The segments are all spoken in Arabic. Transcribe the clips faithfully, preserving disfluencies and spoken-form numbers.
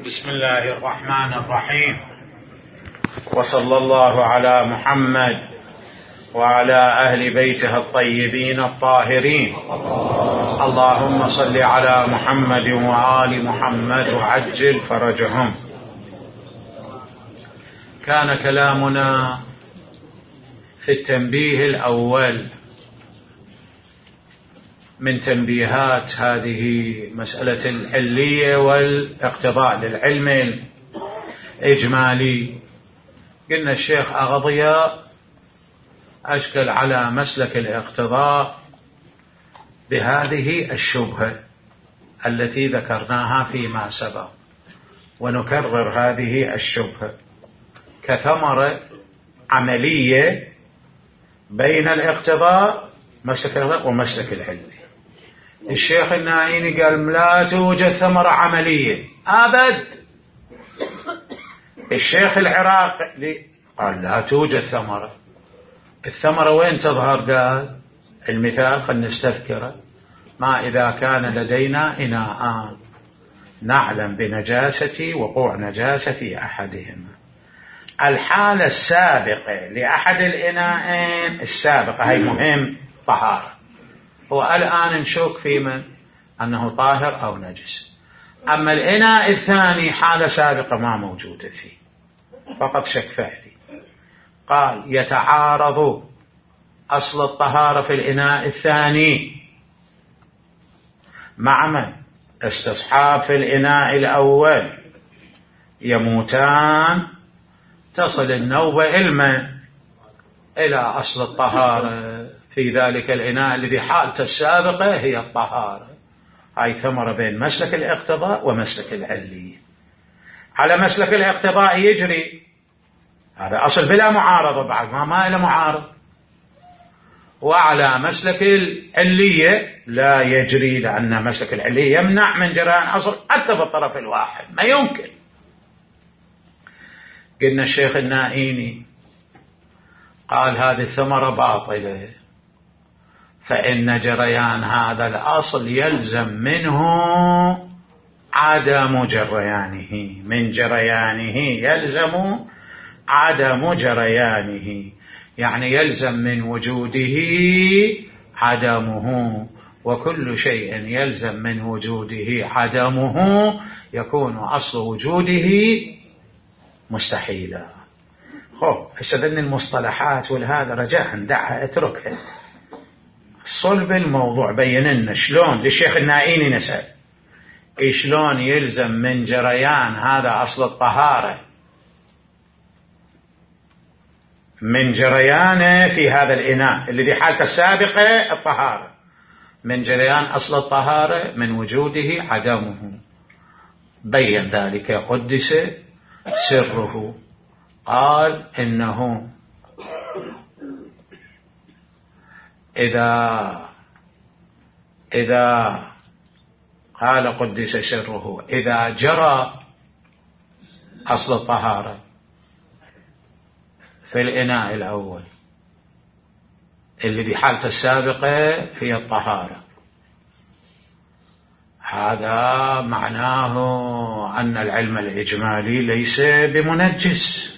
بسم الله الرحمن الرحيم، وصلى الله على محمد وعلى أهل بيته الطيبين الطاهرين. اللهم صل على محمد وآل محمد وعجل فرجهم. كان كلامنا في التنبيه الأول من تنبيهات هذه مسألة العلية والاقتضاء للعلم الإجمالي. قلنا الشيخ أغضياء أشكل على مسلك الاقتضاء بهذه الشبهة التي ذكرناها فيما سبق، ونكرر هذه الشبهة كثمرة عملية بين الاقتضاء مسلك الاقتضاء ومسلك العلم. الشيخ النائيني قال لا توجد ثمرة عملية أبد. الشيخ العراقي قال لا توجد ثمرة. الثمرة وين تظهر؟ قال المثال خلنا نستذكره: ما إذا كان لدينا إناءان نعلم بنجاسة وقوع نجاسة أحدهما، الحالة السابقة لأحد الإناءين السابقة هي مهم طهارة، والآن نشك في من أنه طاهر أو نجس. أما الإناء الثاني حالة سابقة ما موجودة فيه، فقط شك فعلي. قال يتعارض أصل الطهارة في الإناء الثاني مع من استصحاب في الإناء الأول، يموتان، تصل النوبة علما إلى أصل الطهارة في ذلك الإناء الذي حالته السابقة هي الطهارة. هاي ثمرة بين مسلك الاقتضاء ومسلك العلية. على مسلك الاقتضاء يجري هذا أصل بلا معارضة، بعد ما ما له معارض. وعلى مسلك العلية لا يجري، لأن مسلك العلية يمنع من جريان أصل حتى في الطرف الواحد، ما يمكن. قلنا الشيخ النائيني قال هذه الثمرة باطلة، فإن جريان هذا الأصل يلزم منه عدم جريانه، من جريانه يلزم عدم جريانه، يعني يلزم من وجوده عدمه، وكل شيء يلزم من وجوده عدمه يكون أصل وجوده مستحيلا. خب هسه المصطلحات والهذا رجاء دعها اتركها. صلب الموضوع بين لنا شلون. للشيخ النائيني نسأل شلون يلزم من جريان هذا أصل الطهارة، من جريانه في هذا الإناء الذي حالته السابقة الطهارة، من جريان أصل الطهارة من وجوده عدمه. بين ذلك قدس سره. قال إنه إذا إذا قال قدس سره إذا جرى أصل الطهارة في الإناء الأول اللي بحالته السابقة في الطهارة، هذا معناه أن العلم الإجمالي ليس بمنجس،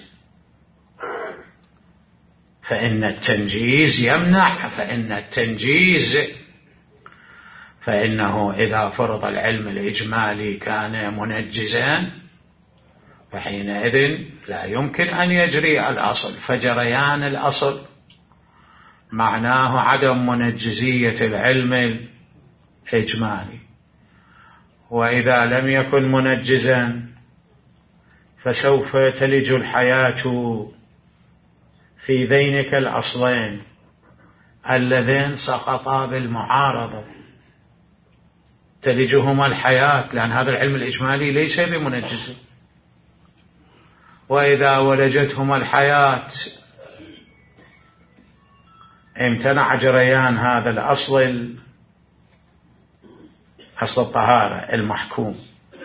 فإن التنجيز يمنع، فإن التنجيز فإنه إذا فرض العلم الإجمالي كان منجزا فحينئذ لا يمكن أن يجري الأصل، فجريان الأصل معناه عدم منجزية العلم الإجمالي. وإذا لم يكن منجزا فسوف تلج الحياة في ذينك الأصلين اللذين سقطا بالمعارضة، تلجهما الحياة، لأن هذا العلم الإجمالي ليس بمنجز. وإذا ولجتهما الحياة امتنع جريان هذا الأصل، أصل الطهارة المحكوم،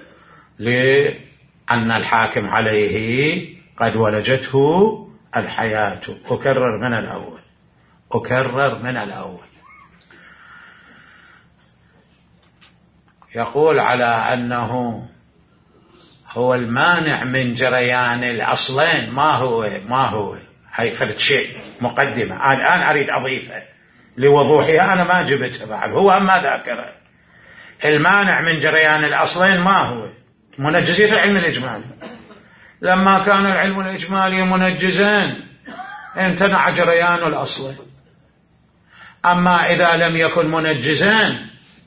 لأن الحاكم عليه قد ولجته الحياة. أكرر من الأول أكرر من الأول يقول على أنه هو المانع من جريان الأصلين ما هو ما هو هاي فرد شيء مقدمة الآن أريد أضيفها لوضوحها، أنا ما جبتها بعد، هو ما ذاكره. المانع من جريان الأصلين ما هو؟ منجزية العلم الإجمالي. لما كان العلم الإجمالي منجزين امتنع جريان الأصلين، أما إذا لم يكن منجزين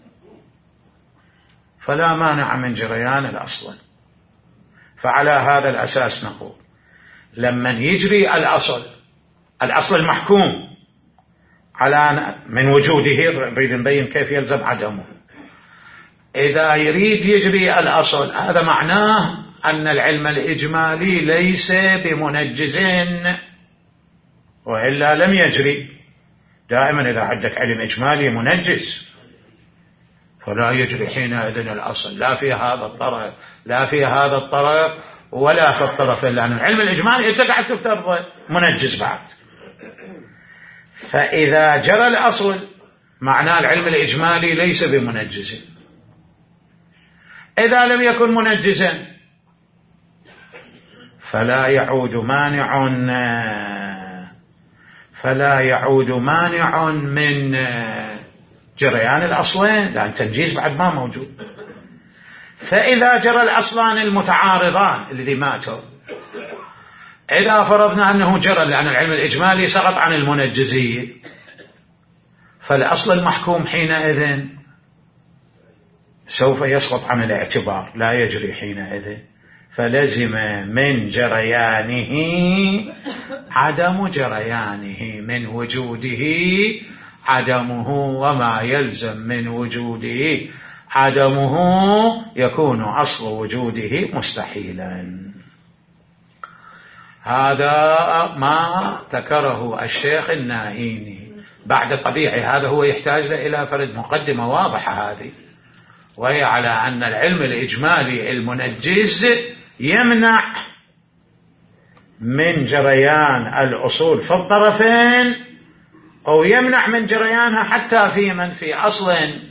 فلا مانع من جريان الأصلين. فعلى هذا الأساس نقول لما يجري الأصل الأصل المحكوم على من وجوده، نريد نبين كيف يلزم عدمه. إذا يريد يجري الأصل هذا معناه أن العلم الإجمالي ليس بمنجز، وإلا لم يجري. دائما إذا عندك علم إجمالي منجز فلا يجري حينئذ الأصل، لا في هذا الطرف لا في هذا الطرف ولا في الطرف، لأن العلم الإجمالي أنت قاعد تفترض منجز بعد. فإذا جرى الأصل معناه العلم الإجمالي ليس بمنجز. إذا لم يكن منجزا فلا يعود مانع فلا يعود مانع من جريان الأصلين، لأن تنجيز بعد ما موجود. فإذا جرى الأصلان المتعارضان الذي ماتوا، إذا فرضنا أنه جرى لأن العلم الإجمالي سقط عن المنجزية، فالأصل المحكوم حينئذ سوف يسقط عن الاعتبار، لا يجري حينئذ، فلزم من جريانه عدم جريانه، من وجوده عدمه، وما يلزم من وجوده عدمه يكون أصل وجوده مستحيلا. هذا ما ذكره الشيخ النائيني. بعد طبيعي هذا هو يحتاج إلى فرد مقدمة واضحة هذه، وهي على أن العلم الإجمالي المنجز يمنع من جريان الأصول في الطرفين، أو يمنع من جريانها حتى في من في أصل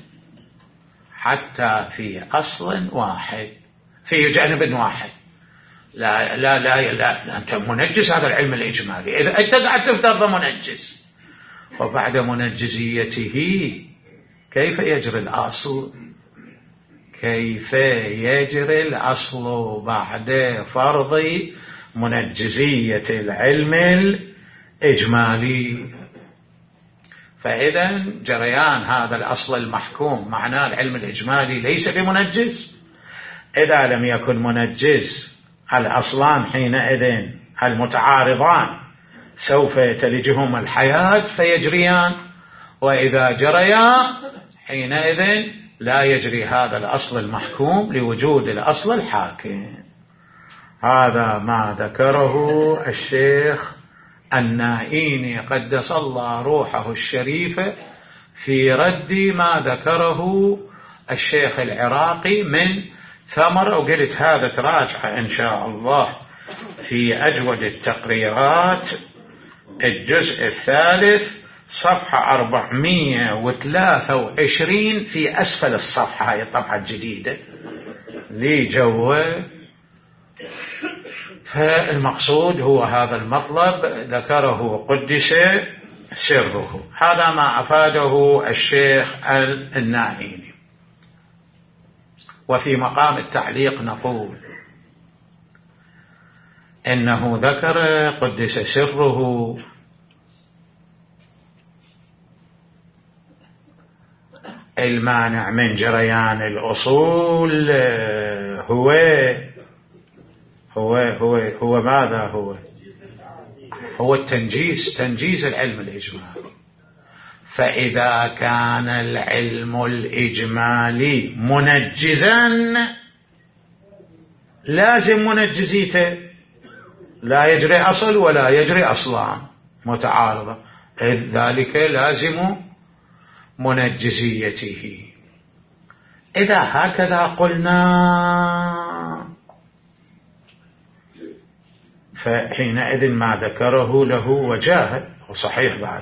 حتى في أصل واحد، في جانب واحد. لا لا لا لا, لا. أنت منجز هذا العلم الإجمالي، إذا أنت قاعد تفترض منجز، وبعد منجزيته كيف يجري الأصل؟ كيف يجري الأصل بعد فرض منجزية العلم الإجمالي؟ فإذا جريان هذا الأصل المحكوم معناه العلم الإجمالي ليس بمنجز. إذا لم يكن منجز الأصلان حينئذ المتعارضان سوف تلجهم الحياة فيجريان، وإذا جريا حينئذ لا يجري هذا الأصل المحكوم لوجود الأصل الحاكم. هذا ما ذكره الشيخ النائيني قدس الله روحه الشريفة في رد ما ذكره الشيخ العراقي من ثمر، وقلت هذا تراجع إن شاء الله في أجود التقريرات الجزء الثالث صفحة أربعمائة وثلاثة وعشرين في أسفل الصفحة، هي الطبعة الجديدة لي جوه. فالمقصود هو هذا المطلب ذكره قدس سره. هذا ما أفاده الشيخ النائيني. وفي مقام التعليق نقول إنه ذكر قدس سره المانع من جريان الأصول هو هو هو هو ماذا هو هو التنجيز، تنجيز العلم الإجمالي. فإذا كان العلم الإجمالي منجزا لازم منجزيته، لا يجري أصل ولا يجري أصلان متعارضة، إذ ذلك لازم منجزيته. إذا هكذا قلنا فحينئذ ما ذكره له وجاهه وصحيح بعد.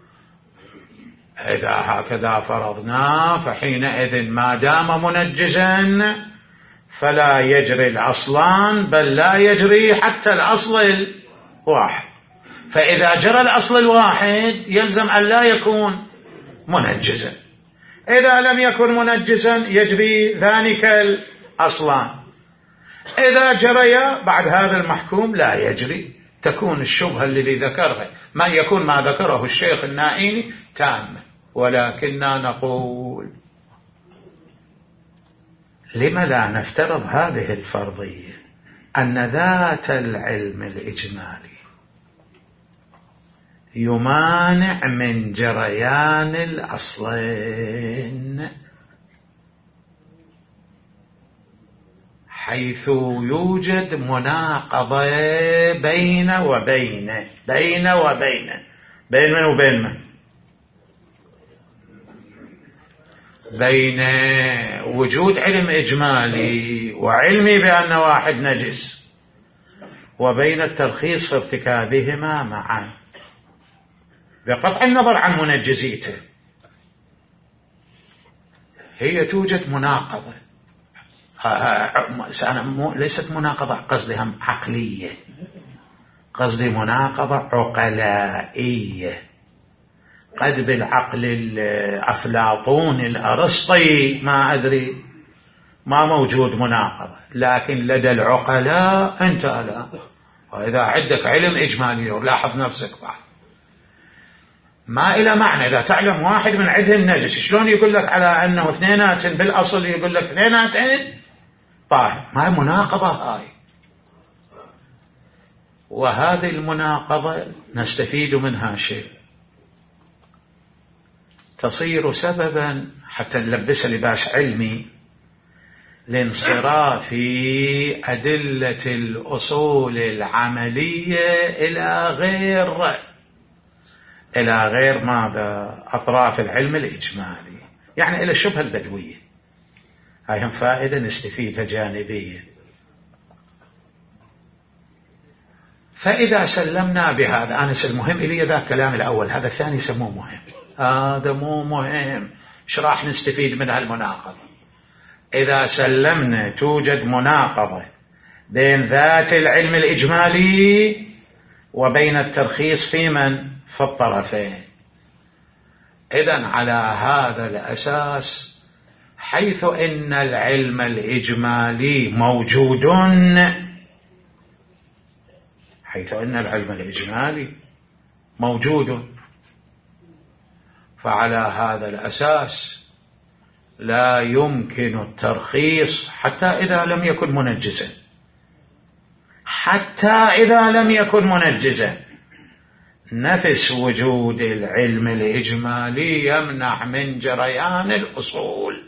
إذا هكذا فرضنا فحينئذ ما دام منجزا فلا يجري الأصلان، بل لا يجري حتى الأصل الواحد. فإذا جرى الأصل الواحد يلزم أن لا يكون منجزا. إذا لم يكن منجزا يجري ذلك الأصلان. إذا جري بعد هذا المحكوم لا يجري. تكون الشبهة الذي ذكرها ما يكون ما ذكره الشيخ النائيني تامة. ولكننا نقول لم لا نفترض هذه الفرضية أن ذات العلم الإجمالي يمانع من جريان الأصلين، حيث يوجد مناقضة بين وبين بين وبين بين من وبين من بين وجود علم إجمالي وعلمي بأن واحد نجس، وبين الترخيص في ارتكابهما معا بقطع النظر عن منجزيته. هي توجد مناقضة، أنا ليست مناقضة قصدي هم عقلية، قصدي مناقضة عقلائية. قد بالعقل الأفلاطوني الأرسطي ما أدري ما موجود مناقضة، لكن لدى العقلاء أنت لا. وإذا عندك علم إجمالي لاحظ نفسك بعد ما إلى معنى. إذا تعلم واحد من عندهم نجس شلون يقول لك على أنه اثنينات بالأصل يقول لك اثنينات طاهر؟ ما مناقضة هاي. وهذه المناقضة نستفيد منها شيء، تصير سببا حتى نلبس لباس علمي لانصراف أدلة الأصول العملية إلى غير إلى غير ماذا أطراف العلم الإجمالي، يعني إلى الشبهة البدوية. هاي هم فائدة نستفيدها جانبية. فإذا سلمنا بهذا، أنا المهم إلي ذا كلام الأول، هذا الثاني سموه مهم، هذا مو مهم. إيش راح نستفيد من هالمناقضة؟ إذا سلمنا توجد مناقضة بين ذات العلم الإجمالي وبين الترخيص في من في الطرفين، إذن على هذا الأساس حيث إن العلم الإجمالي موجود حيث إن العلم الإجمالي موجود فعلى هذا الأساس لا يمكن الترخيص حتى إذا لم يكن منجزا، حتى إذا لم يكن منجزا. نفس وجود العلم الإجمالي يمنع من جريان الأصول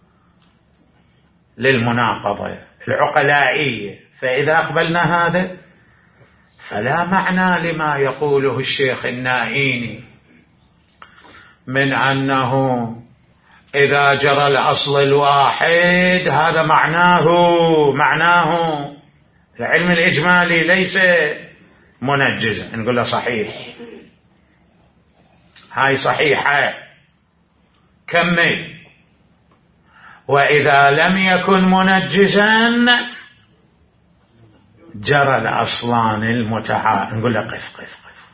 للمناقضة العقلائية. فإذا أقبلنا هذا فلا معنى لما يقوله الشيخ النائيني من أنه إذا جرى الأصل الواحد هذا معناه معناه العلم الإجمالي ليس منجزا. نقول له صحيح، هاي صحيحة كمل. وإذا لم يكن منجزا جرى الأصلان المتعا. نقول له قف قف قف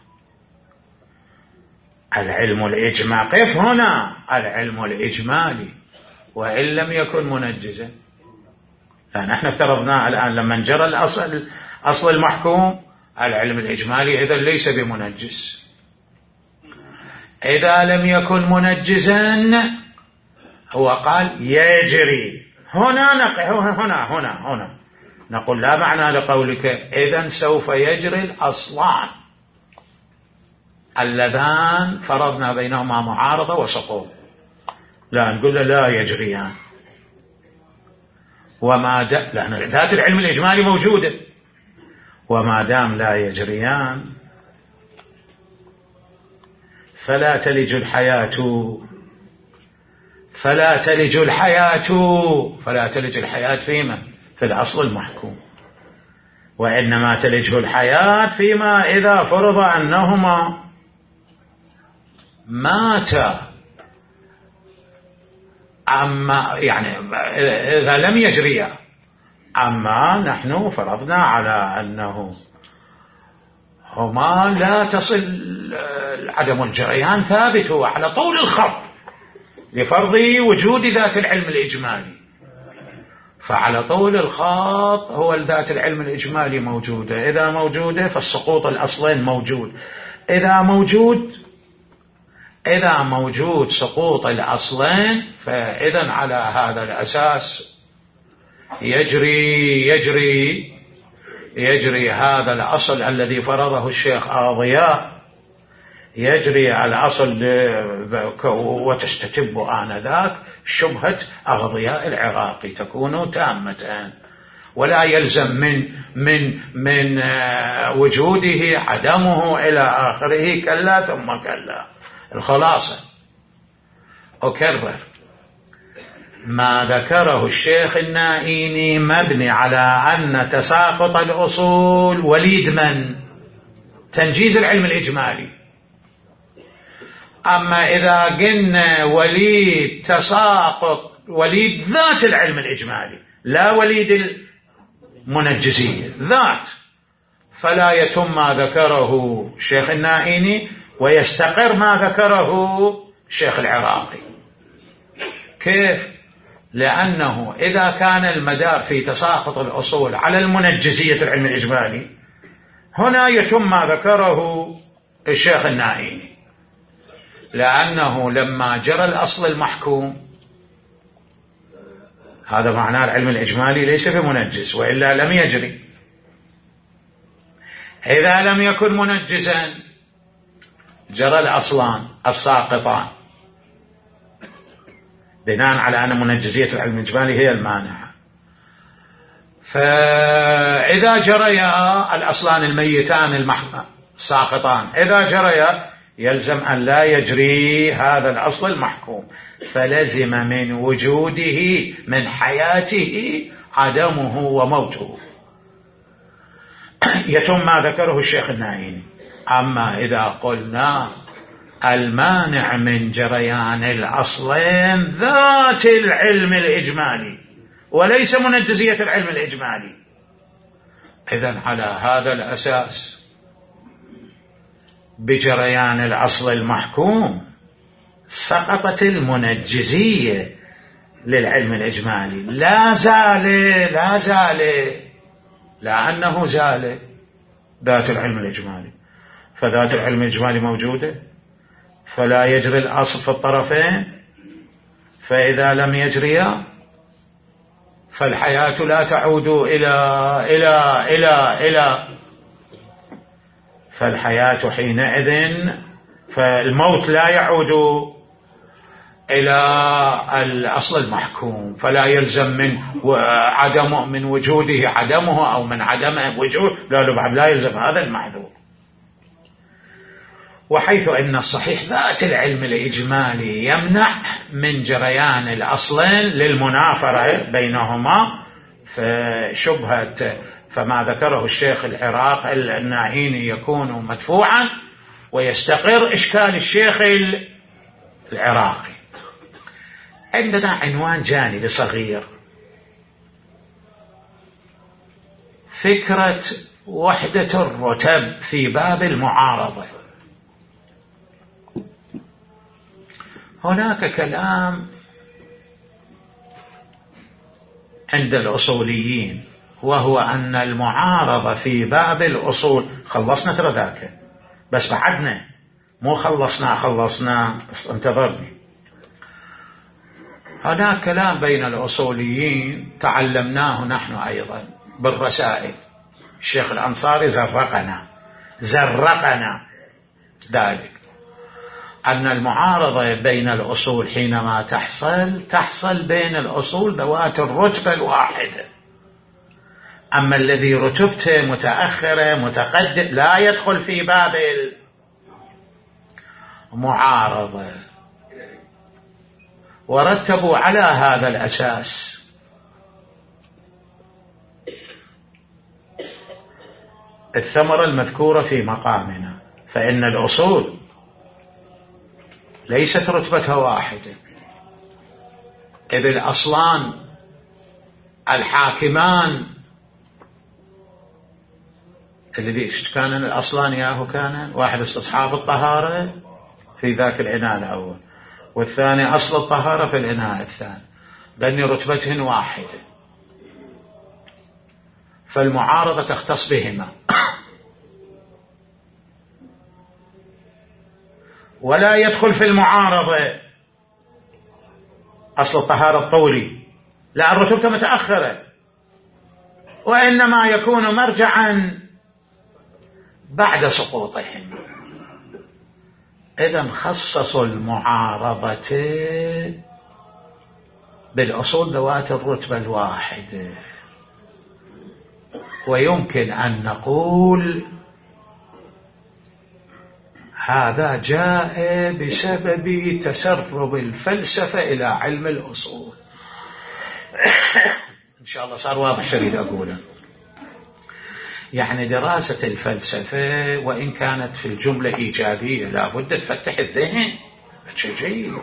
العلم الإجمالي، قف هنا، العلم الإجمالي وإن لم يكن منجزا. لأن احنا افترضنا الآن لما جرى الأصل أصل المحكوم العلم الإجمالي إذا ليس بمنجز. إذا لم يكن منجزا هو قال يجري. هنا نقل هنا هنا هنا نقول لا معنى لقولك إذن سوف يجري الأصلان اللذان فرضنا بينهما معارضة وسقوط. لا نقول لا يجريان. وما دام لأن ذات العلم الإجمالي موجودة، وما دام لا يجريان فلا تلج الحياة فلا تلج الحياة فلا تلج الحياة فيما في الأصل المحكوم، وإنما تلجه الحياة فيما إذا فرض أنهما ماتا. أما يعني إذا لم يجريا أما نحن فرضنا على أنه هما لا تصل عدم الجريان ثابت هو على طول الخط لفرض وجود ذات العلم الإجمالي، فعلى طول الخط هو ذات العلم الإجمالي موجودة. إذا موجودة فالسقوط الأصلين موجود. إذا موجود إذا موجود سقوط الأصلين فإذا على هذا الأساس يجري يجري يجري هذا الأصل الذي فرضه الشيخ أضياء، يجري الأصل وتستتب آنذاك شبهة أغضياء العراقي تكون تامة، ولا يلزم من من من وجوده عدمه إلى آخره، كلا ثم كلا. الخلاصة أكرر ما ذكره الشيخ النائيني مبني على أن تساقط الأصول وليد من تنجيز العلم الإجمالي. أما إذا قلنا وليد تساقط وليد ذات العلم الإجمالي لا وليد المنجزية ذات، فلا يتم ما ذكره الشيخ النائيني ويستقر ما ذكره الشيخ العراقي. كيف؟ لأنه إذا كان المدار في تساقط الأصول على المنجزية العلم الإجمالي هنا يتم ما ذكره الشيخ النائيني، لأنه لما جرى الأصل المحكوم هذا معناه العلم الإجمالي ليس بمنجز وإلا لم يجري. إذا لم يكن منجزا جرى الأصلان الساقطان بناء على أن منجزية العلم الإجمالي هي المانعة. فإذا جريا الأصلان الميتان الساقطان إذا جريا يلزم أن لا يجري هذا الأصل المحكوم، فلزم من وجوده من حياته عدمه وموته. يتم ما ذكره الشيخ النائيني. أما إذا قلنا المانع من جريان الأصلين ذات العلم الإجمالي وليس منجزية العلم الإجمالي، إذن على هذا الأساس بجريان الأصل المحكوم سقطت المنجزية للعلم الإجمالي. لا زال لا زال لأنه زال ذات العلم الإجمالي، فذات العلم الإجمالي موجودة فلا يجري الأصل في الطرفين، فإذا لم يجريا فالحياة لا تعود إلى إلى إلى إلى فالحياة حينئذ فالموت لا يعود إلى الأصل المحكوم، فلا يلزم من عدم من وجوده عدمه أو من عدمه وجود، لا بعد لا يلزم هذا المحذور. وحيث أن الصحيح ذات العلم الإجمالي يمنع من جريان الأصلين للمنافرة بينهما، فشبهة فما ذكره الشيخ العراق النائيني يكون مدفوعا ويستقر إشكال الشيخ العراقي. عندنا عنوان جانبي صغير، فكرة وحدة الرتب في باب المعارضة. هناك كلام عند الأصوليين وهو أن المعارضة في باب الأصول خلصنا ترى ذاك بس بعدنا مو خلصنا خلصنا انتظرني. هناك كلام بين الأصوليين تعلمناه نحن أيضا بالرسائل. الشيخ الأنصاري زرقنا زرقنا ذلك أن المعارضة بين الأصول حينما تحصل تحصل بين الأصول ذوات الرتبة الواحدة، أما الذي رتبته متأخرة متقدم لا يدخل في باب المعارضة. ورتبوا على هذا الأساس الثمرة المذكورة في مقامنا، فإن الأصول ليست رتبتها واحدة، إذ الأصلان الحاكمان الذي كان الأصلان ياهو كان واحد استصحاب الطهارة في ذاك الإناء الأول، والثاني أصل الطهارة في الإناء الثاني، لأن رتبتهن واحدة، فالمعارضة تختص بهما. ولا يدخل في المعارضة أصل الطهارة الطولي، لا الرتبة متأخرة، وإنما يكون مرجعا بعد سقوطهم. إذن خصصوا المعارضة بالأصول ذوات الرتبة الواحدة. ويمكن أن نقول هذا جاء بسبب تسرب الفلسفة إلى علم الأصول. إن شاء الله صار واضح شريد أقوله. يعني دراسة الفلسفة وإن كانت في الجملة إيجابية لابد تفتح الذهن جيد،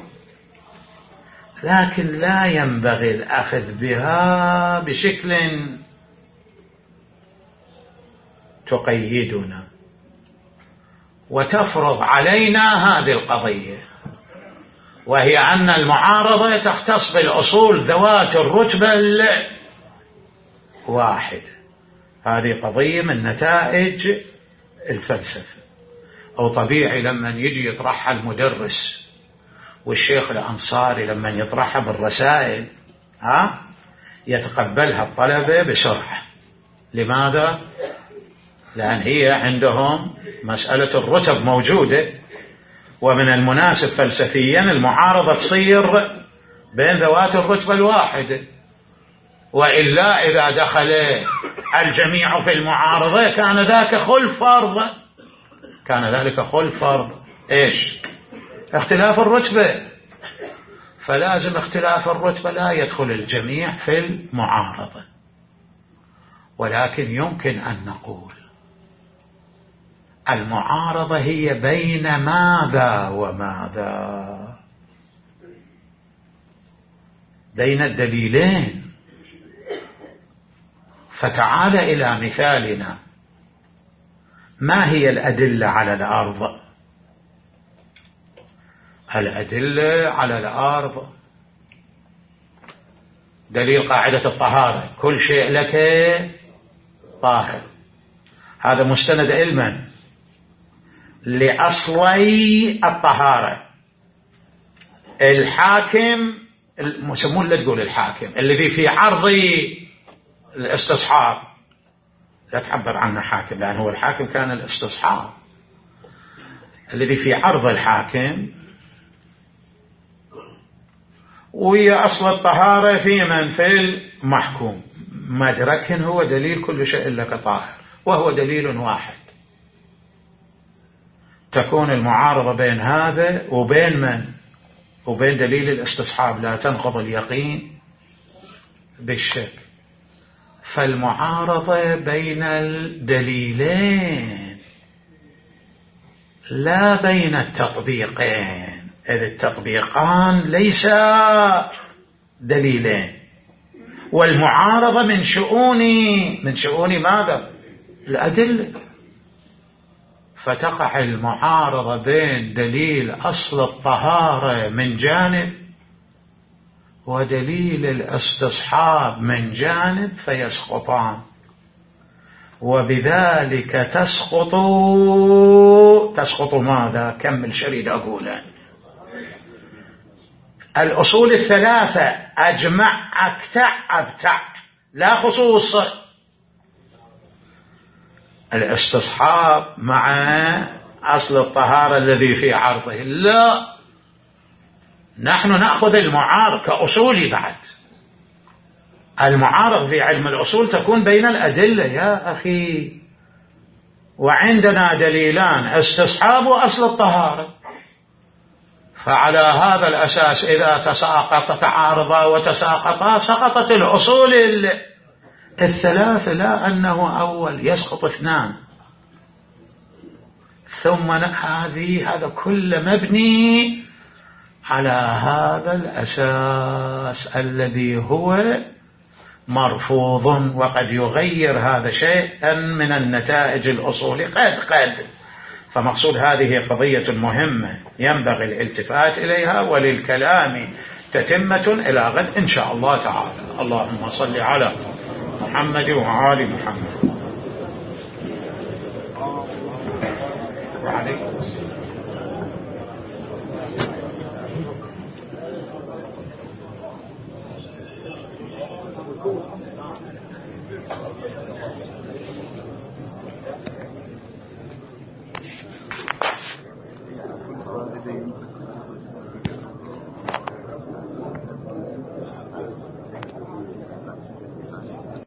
لكن لا ينبغي الأخذ بها بشكل تقيدنا وتفرض علينا هذه القضية، وهي أن المعارضة تختص بالأصول ذوات الرتبة الواحدة. هذه قضية من نتائج الفلسفة. أو طبيعي لما يجي يطرحها المدرس والشيخ الأنصاري لما يطرحها بالرسائل ها يتقبلها الطلبة بسرعة. لماذا؟ لأن هي عندهم مسألة الرتب موجودة، ومن المناسب فلسفيا المعارضة تصير بين ذوات الرتبة الواحدة، وإلا إذا دخل الجميع في المعارضة كان ذاك خلف فرض، كان ذلك خلف فرض إيش؟ اختلاف الرتبة. فلازم اختلاف الرتبة لا يدخل الجميع في المعارضة. ولكن يمكن أن نقول المعارضة هي بين ماذا وماذا؟ بين الدليلين. فتعال إلى مثالنا. ما هي الأدلة على الأرض؟ الأدلة على الأرض دليل قاعدة الطهارة، كل شيء لك طاهر. هذا مستند علما لأصلي الطهارة. الحاكم المسمون لا تقول الحاكم الذي في عرض الاستصحاب، لا تعبر عنه حاكم لأن هو الحاكم كان الاستصحاب. الذي في عرض الحاكم ويا أصل الطهارة في من في المحكوم مدرك هو دليل كل شيء لك طاهر، وهو دليل واحد. تكون المعارضة بين هذا وبين من؟ وبين دليل الاستصحاب، لا تنقض اليقين بالشك. فالمعارضة بين الدليلين لا بين التطبيقين، إذ التطبيقان ليس دليلين. والمعارضة من شؤون من شؤون ماذا؟ الأدلة. فتقع المعارضة بين دليل أصل الطهارة من جانب ودليل الاستصحاب من جانب فيسقطان، وبذلك تسقط تسقط ماذا؟ كمل شريد أقوله. الأصول الثلاثة أجمع أكتع أبتع، لا خصوص. الاستصحاب مع أصل الطهارة الذي في عرضه، لا، نحن نأخذ المعارض كأصولي. بعد المعارض في علم الأصول تكون بين الأدلة يا أخي، وعندنا دليلان استصحاب وأصل الطهارة. فعلى هذا الأساس إذا تساقط تعارضا وتساقطا سقطت الأصول الثلاثة، لا أنه أول يسقط اثنان. ثم هذه هذا كل مبني على هذا الأساس الذي هو مرفوض، وقد يغير هذا شيئا من النتائج الأصولية قد قد فمقصود هذه قضية مهمة ينبغي الالتفات إليها، وللكلام تتمة إلى غد إن شاء الله تعالى. اللهم صل على محمد وعلى محمد. وعليكم السلام.